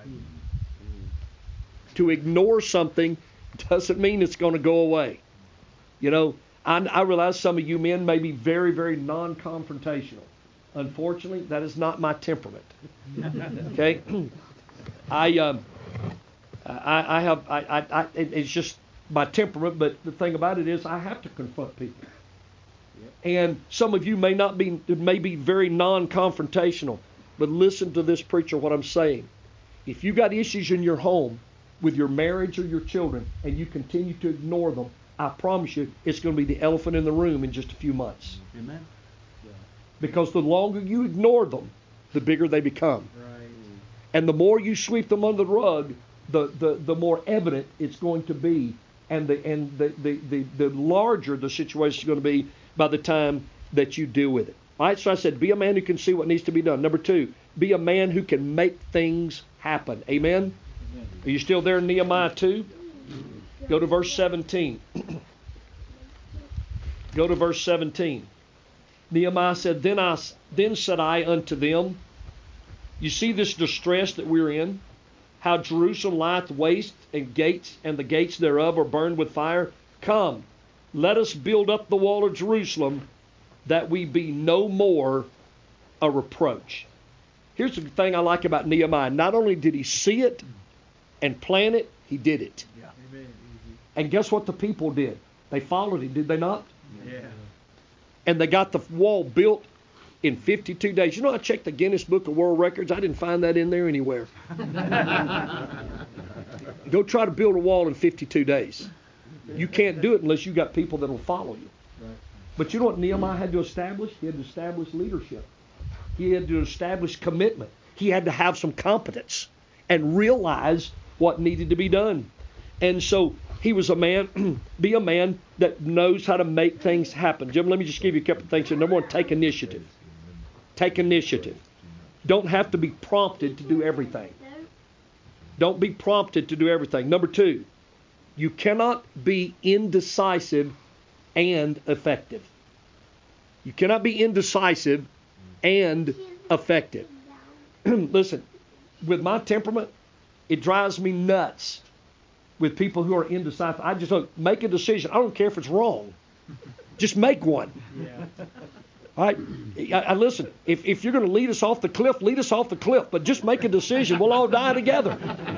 To ignore something doesn't mean it's going to go away. You know, I, I realize some of you men may be very, very non-confrontational. Unfortunately, that is not my temperament. Okay, I, um, I, I have, I, I, I, it's just my temperament. But the thing about it is, I have to confront people. And some of you may not be, may be very non-confrontational, but listen to this, preacher, what I'm saying. If you got issues in your home with your marriage or your children, and you continue to ignore them, I promise you, it's going to be the elephant in the room in just a few months. Amen. Yeah. Because the longer you ignore them, the bigger they become. Right. And the more you sweep them under the rug, the, the, the more evident it's going to be, and the and the, the, the, the larger the situation is going to be by the time that you deal with it. All right, so I said, be a man who can see what needs to be done. Number two, be a man who can make things happen. Amen? Amen. Are you still there in Nehemiah two? Go to verse seventeen. Go to verse seventeen. Nehemiah said, Then I then said I unto them, you see this distress that we're in, how Jerusalem lieth waste, and gates and the gates thereof are burned with fire. Come, let us build up the wall of Jerusalem, that we be no more a reproach. Here's the thing I like about Nehemiah. Not only did he see it and plan it, he did it. Yeah. Amen. And guess what the people did? They followed him, did they not? Yeah. And they got the wall built in fifty-two days. You know, I checked the Guinness Book of World Records. I didn't find that in there anywhere. Go try to build a wall in fifty-two days. You can't do it unless you got people that will follow you. Right. But you know what Nehemiah had to establish? He had to establish leadership. He had to establish commitment. He had to have some competence and realize what needed to be done. And so he was a man, be a man that knows how to make things happen. Jim, let me just give you a couple of things. Number one, take initiative. Take initiative. Don't have to be prompted to do everything. Don't be prompted to do everything. Number two, you cannot be indecisive and effective. You cannot be indecisive and effective. Listen, with my temperament, it drives me nuts with people who are indecisive. I just don't make a decision. I don't care if it's wrong. Just make one. Yeah. All right? I, I listen, if, if you're going to lead us off the cliff, lead us off the cliff. But just make a decision. We'll all die together.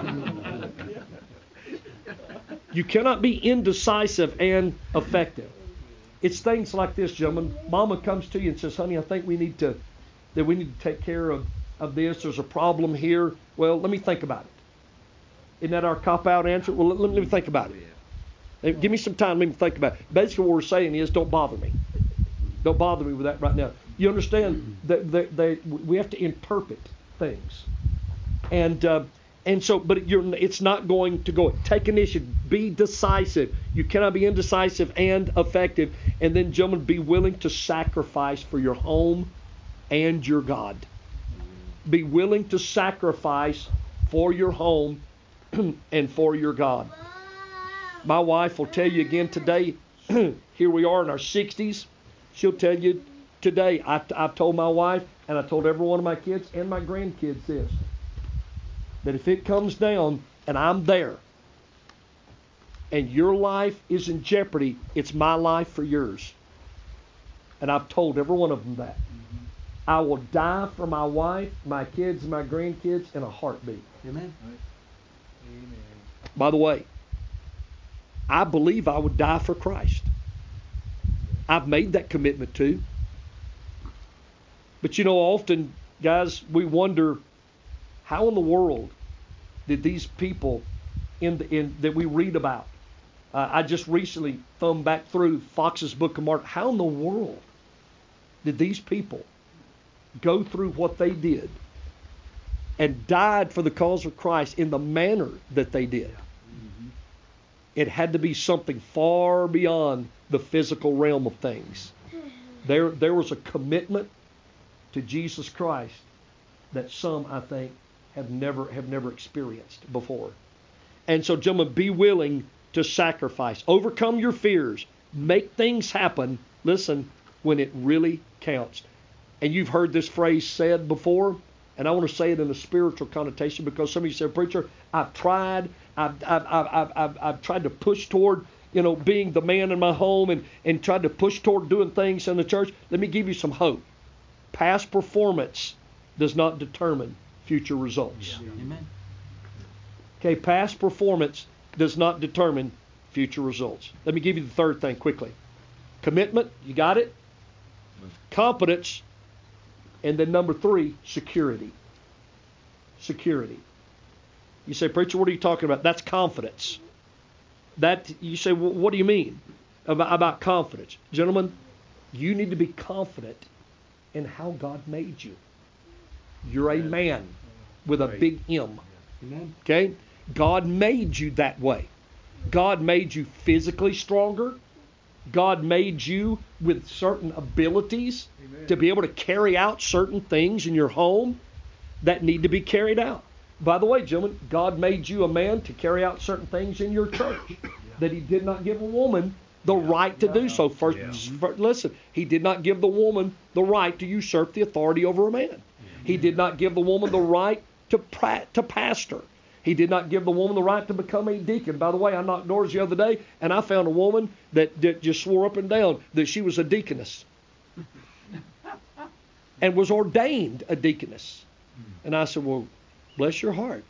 You cannot be indecisive and effective. It's things like this, gentlemen. Mama comes to you and says, honey, I think we need to, that we need to take care of, of this. There's a problem here. Well, let me think about it. Isn't that our cop-out answer? Well, let, let me think about it. Give me some time. Let me think about it. Basically, what we're saying is, don't bother me. Don't bother me with that right now. You understand that they, they, we have to interpret things. And uh, And so, but you're, it's not going to go. Take initiative. Be decisive. You cannot be indecisive and effective. And then, gentlemen, be willing to sacrifice for your home and your God. Be willing to sacrifice for your home and for your God. My wife will tell you again today, here we are in our sixties. She'll tell you today, I, I've told my wife and I told every one of my kids and my grandkids this, that if it comes down and I'm there and your life is in jeopardy, it's my life for yours. And I've told every one of them that. Mm-hmm. I will die for my wife, my kids, and my grandkids in a heartbeat. Amen. Amen. By the way, I believe I would die for Christ. I've made that commitment too. But you know, often, guys, we wonder, how in the world did these people in, the, in that we read about? Uh, I just recently thumbed back through Fox's Book of Martyrs. How in the world did these people go through what they did and died for the cause of Christ in the manner that they did? Mm-hmm. It had to be something far beyond the physical realm of things. There, there was a commitment to Jesus Christ that some, I think, have never have never experienced before. And so, gentlemen, be willing to sacrifice. Overcome your fears. Make things happen, listen, when it really counts. And you've heard this phrase said before, and I want to say it in a spiritual connotation because some of you said, preacher, I've tried, I've, I've, I've, I've, I've, I've tried to push toward, you know, being the man in my home and, and tried to push toward doing things in the church. Let me give you some hope. Past performance does not determine future results. Yeah. Amen. Okay, past performance does not determine future results. Let me give you the third thing quickly. Commitment, you got it? Competence, and then number three, security. Security. You say, preacher, what are you talking about? That's confidence. That you say, well, what do you mean about, about confidence? Gentlemen, you need to be confident in how God made you. You're a man with a big M. Okay? God made you that way. God made you physically stronger. God made you with certain abilities Amen. To be able to carry out certain things in your home that need to be carried out. By the way, gentlemen, God made you a man to carry out certain things in your church yeah. that He did not give a woman the yeah. right to yeah. do so. First, yeah. first, listen, He did not give the woman the right to usurp the authority over a man. Yeah. He did not give the woman the right to pra- to pastor. He did not give the woman the right to become a deacon. By the way, I knocked doors the other day, and I found a woman that, that just swore up and down that she was a deaconess and was ordained a deaconess. And I said, well, bless your heart.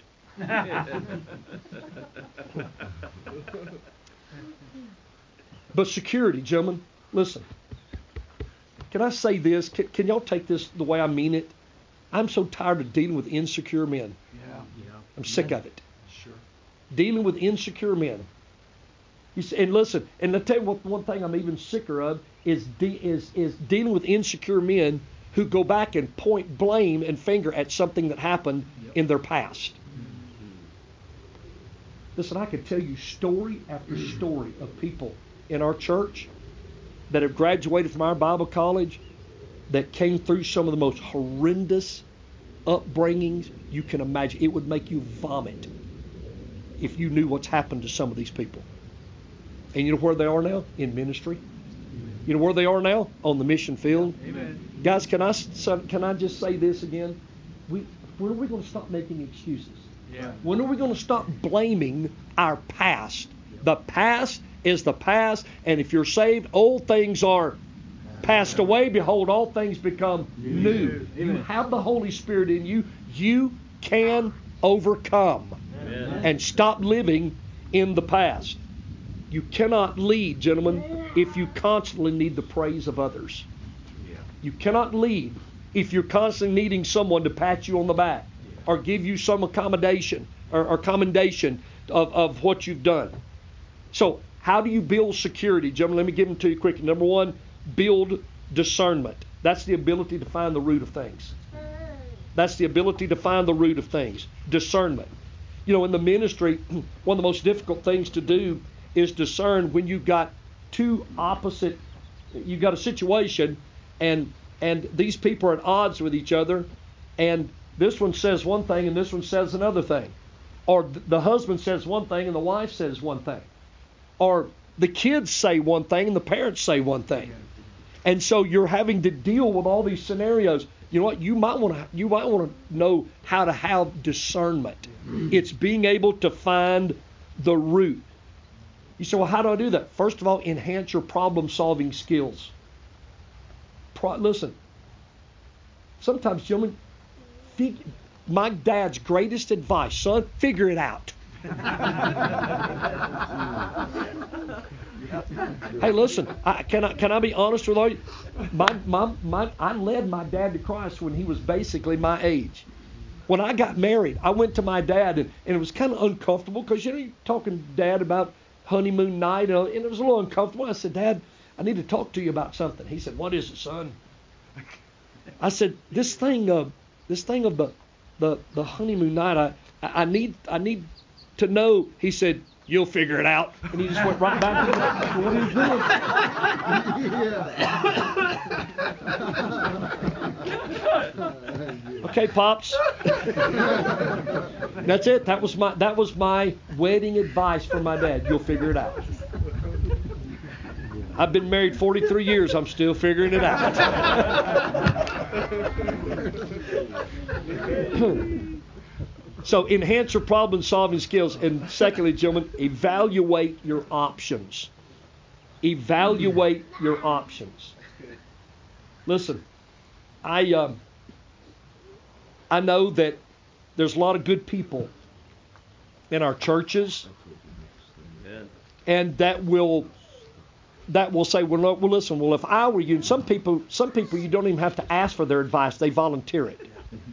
But security, gentlemen, listen. Can I say this? Can, can y'all take this the way I mean it? I'm so tired of dealing with insecure men. Yeah, yeah. I'm sick of it. Sure. Dealing with insecure men. You see, and listen, and I'll tell you what, one thing I'm even sicker of is, de- is, is dealing with insecure men who go back and point blame and finger at something that happened yep. in their past. Mm-hmm. Listen, I could tell you story after story of people in our church that have graduated from our Bible college that came through some of the most horrendous upbringings you can imagine. It would make you vomit if you knew what's happened to some of these people. And you know where they are now? In ministry. You know where they are now? On the mission field. Amen. Guys, can I can I just say this again? We when are we going to stop making excuses? Yeah. When are we going to stop blaming our past? The past is the past, and if you're saved, old things are passed away. Behold, all things become new. You have the Holy Spirit in you. You can overcome. Amen. And stop living in the past. You cannot lead, gentlemen, if you constantly need the praise of others. Yeah. You cannot lead if you're constantly needing someone to pat you on the back yeah. or give you some accommodation or, or commendation of, of what you've done. So how do you build security? Gentlemen, let me give them to you quickly. Number one, build discernment. That's the ability to find the root of things. That's the ability to find the root of things. Discernment. You know, in the ministry, one of the most difficult things to do is discern when you've got two opposite, you've got a situation and and these people are at odds with each other, and this one says one thing and this one says another thing. Or the husband says one thing and the wife says one thing. Or the kids say one thing and the parents say one thing. And so you're having to deal with all these scenarios. You know what? You might want to you might want to know how to have discernment. It's being able to find the root. You say, well, how do I do that? First of all, enhance your problem-solving skills. Pro- listen, sometimes, gentlemen, fig- my dad's greatest advice, son, figure it out. Hey, listen, I, can I can I be honest with you? My, my, my, I led my dad to Christ when he was basically my age. When I got married, I went to my dad, and, and it was kind of uncomfortable because, you know, you're talking to Dad about honeymoon night, and it was a little uncomfortable. I said, Dad, I need to talk to you about something. He said, what is it, son? I said, this thing of this thing of the the, the honeymoon night, I, I need I need to know. He said, you'll figure it out. And he just went right back to that. What are you doing? Okay, Pops. That's it. That was my that was my wedding advice for my dad. You'll figure it out. I've been married forty-three years. I'm still figuring it out. So enhance your problem-solving skills. And secondly, gentlemen, evaluate your options. Evaluate your options. Listen, I um, I know that there's a lot of good people in our churches, and that will that will say, well, no, well, listen, well, if I were you, and some people, some people you don't even have to ask for their advice; they volunteer it,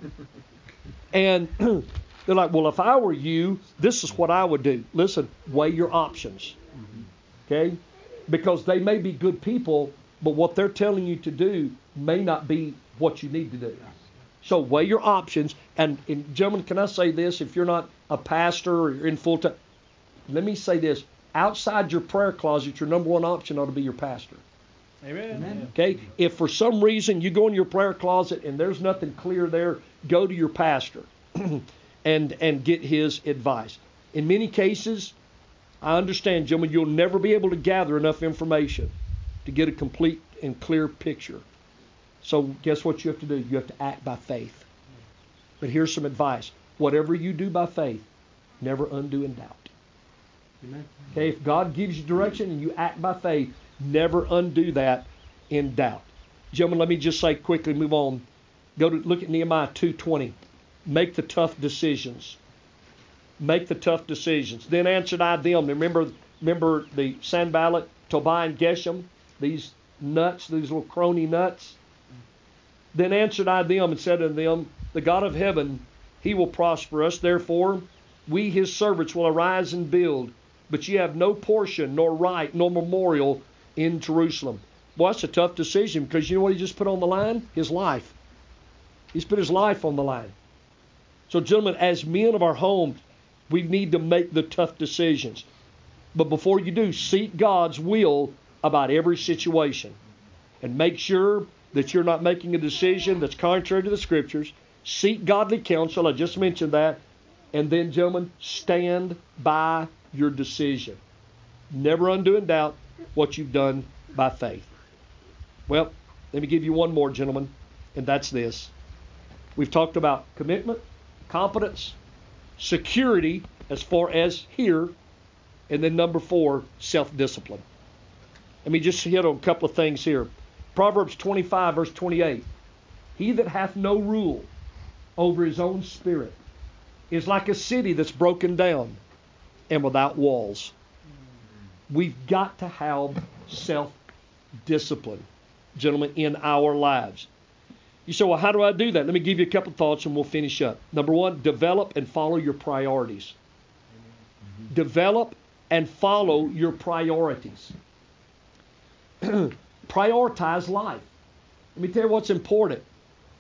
and they're like, well, if I were you, this is what I would do. Listen, weigh your options, okay? Because they may be good people, but what they're telling you to do may not be what you need to do. So weigh your options. And, and gentlemen, can I say this? If you're not a pastor or you're in full time, let me say this. Outside your prayer closet, your number one option ought to be your pastor. Amen. Amen. Okay? If for some reason you go in your prayer closet and there's nothing clear there, go to your pastor and and get his advice. In many cases, I understand, gentlemen, you'll never be able to gather enough information to get a complete and clear picture. So guess what you have to do? You have to act by faith. But here's some advice. Whatever you do by faith, never undo in doubt. Amen. Okay, if God gives you direction and you act by faith, never undo that in doubt. Gentlemen, let me just say quickly, move on. Go to look at Nehemiah two twenty. Make the tough decisions. Make the tough decisions. Then answered I them. Remember, remember the Sanballat, Tobiah, and Geshem, these nuts, these little crony nuts. Then answered I them and said unto them, the God of heaven, he will prosper us. Therefore, we his servants will arise and build. But ye have no portion, nor right, nor memorial in Jerusalem. Well, that's a tough decision because you know what he just put on the line? His life. He's put his life on the line. So, gentlemen, as men of our homes, we need to make the tough decisions. But before you do, seek God's will about every situation. And make sure that you're not making a decision that's contrary to the Scriptures. Seek godly counsel. I just mentioned that. And then, gentlemen, stand by your decision. Never undo in doubt what you've done by faith. Well, let me give you one more, gentlemen, and that's this. We've talked about commitment, competence, security as far as here, and then number four, self-discipline. Let me just hit on a couple of things here. Proverbs twenty-five, verse twenty-eight. He that hath no rule over his own spirit is like a city that's broken down and without walls. We've got to have self-discipline, gentlemen, in our lives. You say, well, how do I do that? Let me give you a couple of thoughts and we'll finish up. Number one, develop and follow your priorities. Mm-hmm. Develop and follow your priorities. Prioritize life. Let me tell you what's important.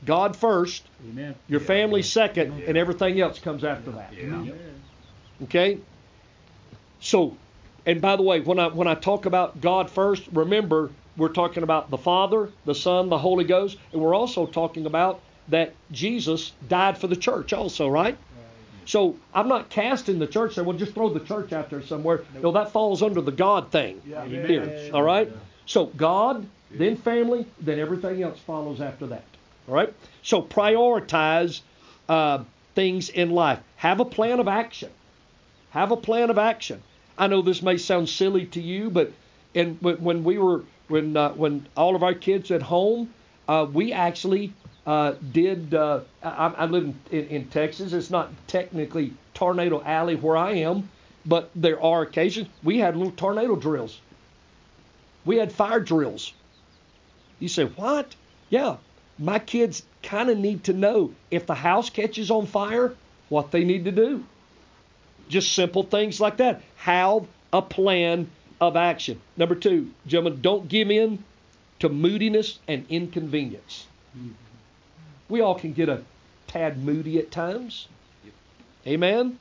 God first, Amen. your family second, and everything else comes after that. Amen. Okay? So, and by the way, when I when I talk about God first, remember we're talking about the Father, the Son, the Holy Ghost, and we're also talking about that Jesus died for the church also, right? So I'm not casting the church there. Well, just throw the church out there somewhere. No, that falls under the God thing here. All right? So God, then family, then everything else follows after that. All right? So prioritize uh, things in life. Have a plan of action. Have a plan of action. I know this may sound silly to you, but in, when we were when uh, when all of our kids at home, uh, we actually uh, did. Uh, I, I live in, in, in Texas. It's not technically Tornado Alley where I am, but there are occasions we had little tornado drills. We had fire drills. You say what? Yeah, my kids kind of need to know if the house catches on fire, what they need to do. Just simple things like that. Have a plan of action. Number two, gentlemen, don't give in to moodiness and inconvenience. We all can get a tad moody at times. Amen?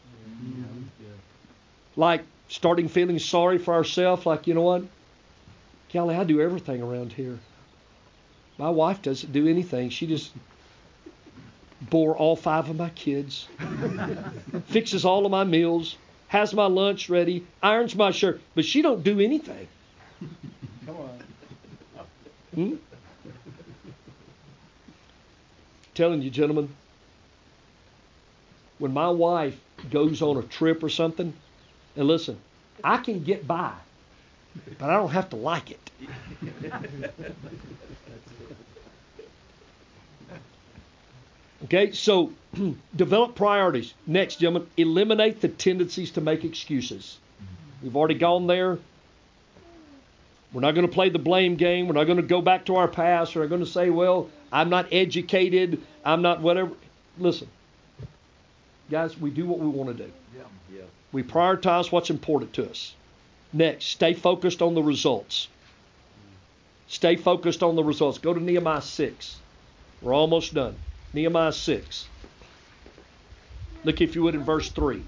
Like starting feeling sorry for ourselves, like, you know what? Golly, I do everything around here. My wife doesn't do anything. She just bore all five of my kids, fixes all of my meals, has my lunch ready, irons my shirt, but she don't do anything. Come on. Hmm? Telling you, gentlemen, when my wife goes on a trip or something, and listen, I can get by, but I don't have to like it. Okay, so develop priorities. Next, gentlemen, eliminate the tendencies to make excuses. We've already gone there. We're not going to play the blame game. We're not going to go back to our past. We're not going to say, well, I'm not educated. I'm not whatever. Listen, guys, we do what we want to do. Yeah. Yeah. We prioritize what's important to us. Next, stay focused on the results. Stay focused on the results. Go to Nehemiah six. We're almost done. Nehemiah six. Look, if you would, in verse three.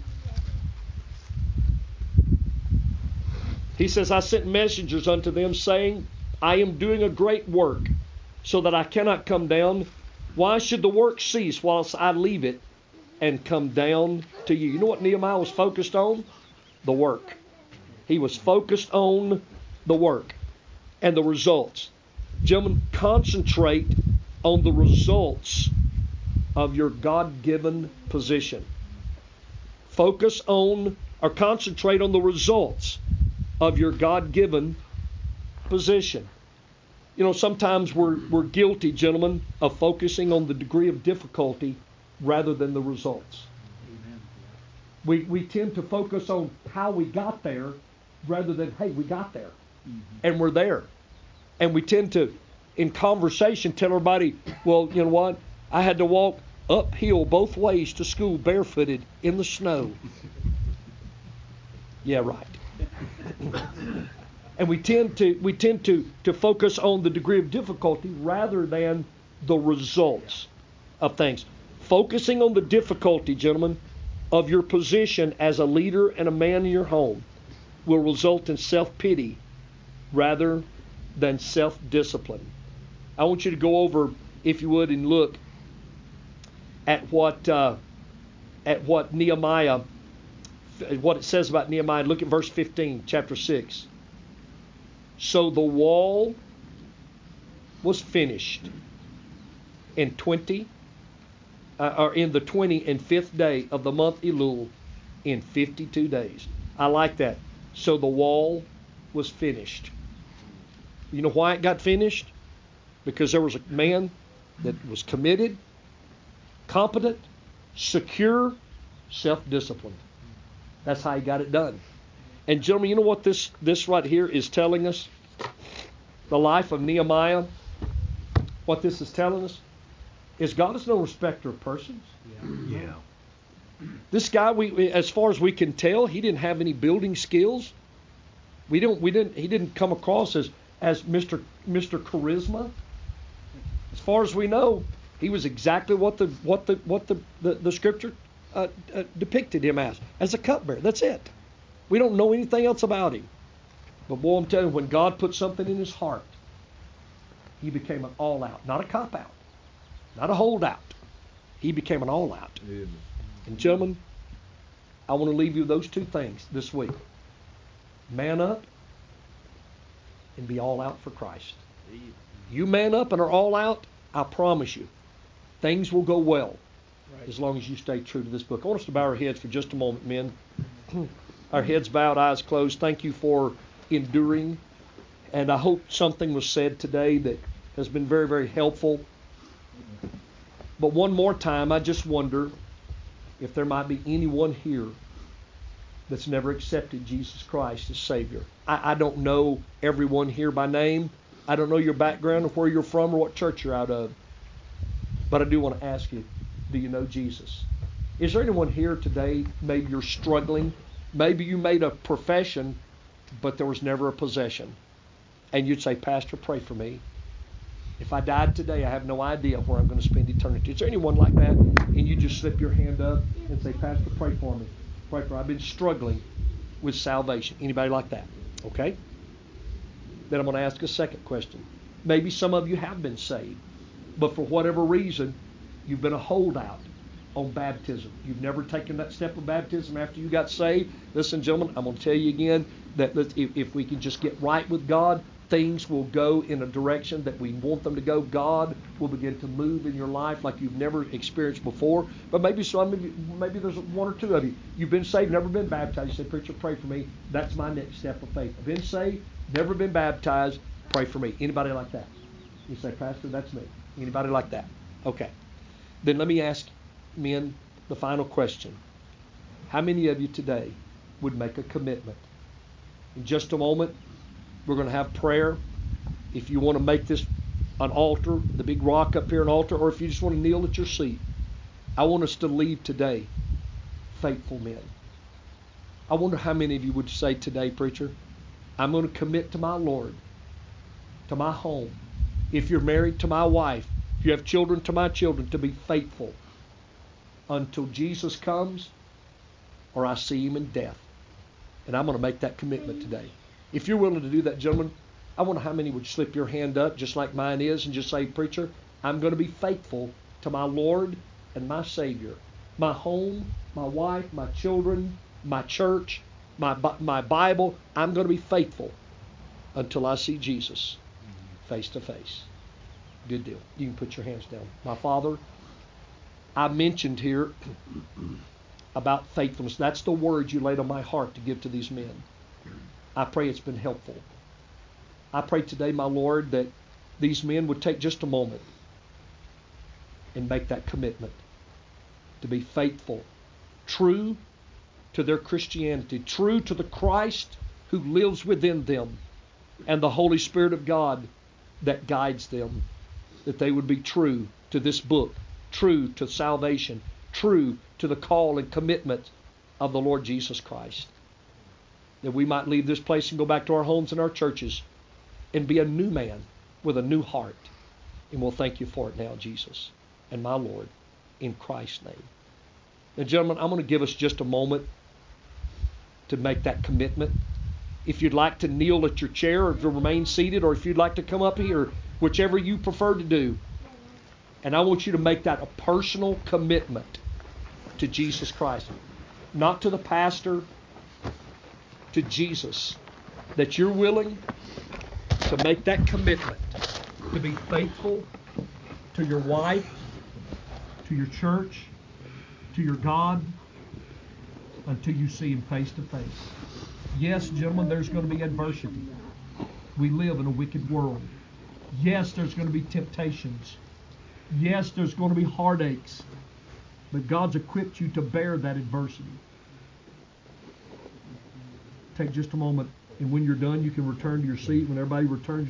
He says, I sent messengers unto them, saying, I am doing a great work, so that I cannot come down. Why should the work cease whilst I leave it and come down to you? You know what Nehemiah was focused on? The work. He was focused on the work and the results. Gentlemen, concentrate on the results of your God-given position. Focus on or concentrate on the results of your God-given position. You know, sometimes we're we're guilty, gentlemen, of focusing on the degree of difficulty rather than the results. Amen. We we tend to focus on how we got there rather than, hey, we got there. Mm-hmm. And we're there. And we tend to, in conversation, tell everybody, well, you know what? I had to walk uphill both ways to school barefooted in the snow. Yeah, right. And we tend to we tend to, to focus on the degree of difficulty rather than the results of things. Focusing on the difficulty, gentlemen, of your position as a leader and a man in your home will result in self-pity rather than self-discipline. I want you to go over, if you would, and look at what uh, at what Nehemiah, what it says about Nehemiah. Look at verse fifteen, chapter six. So the wall was finished in twenty, uh, or in the twenty and fifth day of the month Elul, in fifty-two days. I like that. So the wall was finished. You know why it got finished? Because there was a man that was committed, competent, secure, self-disciplined. That's how he got it done. And gentlemen, you know what this, this right here is telling us? The life of Nehemiah, what this is telling us is God is no respecter of persons. Yeah. Yeah. This guy, we, as far as we can tell, he didn't have any building skills. We don't, we didn't, he didn't come across as, as Mister Mister Charisma. As far as we know, He was exactly what the what the what the the, the Scripture uh, uh, depicted him as, as a cupbearer. That's it. We don't know anything else about him. But boy, I'm telling you, when God put something in his heart, he became an all-out, not a cop-out, not a holdout. He became an all-out. Amen. And gentlemen, I want to leave you with those two things this week. Man up and be all out for Christ. You man up and are all out, I promise you, things will go well Right. as long as you stay true to this book. I want us to bow our heads for just a moment, men. Our heads bowed, eyes closed. Thank you for enduring. And I hope something was said today that has been very, very helpful. But one more time, I just wonder if there might be anyone here that's never accepted Jesus Christ as Savior. I, I don't know everyone here by name. I don't know your background or where you're from or what church you're out of. But I do want to ask you, do you know Jesus? Is there anyone here today, maybe you're struggling, maybe you made a profession, but there was never a possession. And you'd say, Pastor, pray for me. If I died today, I have no idea where I'm going to spend eternity. Is there anyone like that? And you just slip your hand up and say, Pastor, pray for me. Pray for me. I've been struggling with salvation. Anybody like that? Okay. Then I'm going to ask a second question. Maybe some of you have been saved, but for whatever reason, you've been a holdout on baptism. You've never taken that step of baptism after you got saved. Listen, gentlemen, I'm going to tell you again that if, if we can just get right with God, things will go in a direction that we want them to go. God will begin to move in your life like you've never experienced before. But maybe some of you, maybe there's one or two of you, you've been saved, never been baptized. You said, Preacher, pray for me. That's my next step of faith. I've been saved, never been baptized. Pray for me. Anybody like that? You say, Pastor, that's me. Anybody like that? Okay. Then let me ask men the final question. How many of you today would make a commitment? In just a moment, we're going to have prayer. If you want to make this an altar, the big rock up here an altar, or if you just want to kneel at your seat, I want us to leave today faithful men. I wonder how many of you would say today, Preacher, I'm going to commit to my Lord, to my home. If you're married, to my wife. If you have children, to my children, to be faithful until Jesus comes or I see him in death. And I'm going to make that commitment today. If you're willing to do that, gentlemen, I wonder how many would slip your hand up just like mine is and just say, Preacher, I'm going to be faithful to my Lord and my Savior. My home, my wife, my children, my church, my, my Bible, I'm going to be faithful until I see Jesus face to face. Good deal. You can put your hands down. My Father, I mentioned here about faithfulness. That's the word you laid on my heart to give to these men. I pray it's been helpful. I pray today, my Lord, that these men would take just a moment and make that commitment to be faithful, true to their Christianity, true to the Christ who lives within them and the Holy Spirit of God that guides them, that they would be true to this book, true to salvation, true to the call and commitment of the Lord Jesus Christ. That we might leave this place and go back to our homes and our churches and be a new man with a new heart. And we'll thank you for it now, Jesus and my Lord, in Christ's name. Now, gentlemen, I'm going to give us just a moment to make that commitment. If you'd like to kneel at your chair or to remain seated, or if you'd like to come up here, whichever you prefer to do. And I want you to make that a personal commitment to Jesus Christ. Not to the pastor, to Jesus. That you're willing to make that commitment to be faithful to your wife, to your church, to your God, until you see him face to face. Yes, gentlemen, there's going to be adversity. We live in a wicked world. Yes, there's going to be temptations. Yes, there's going to be heartaches. But God's equipped you to bear that adversity. Take just a moment, and when you're done, you can return to your seat. When everybody returns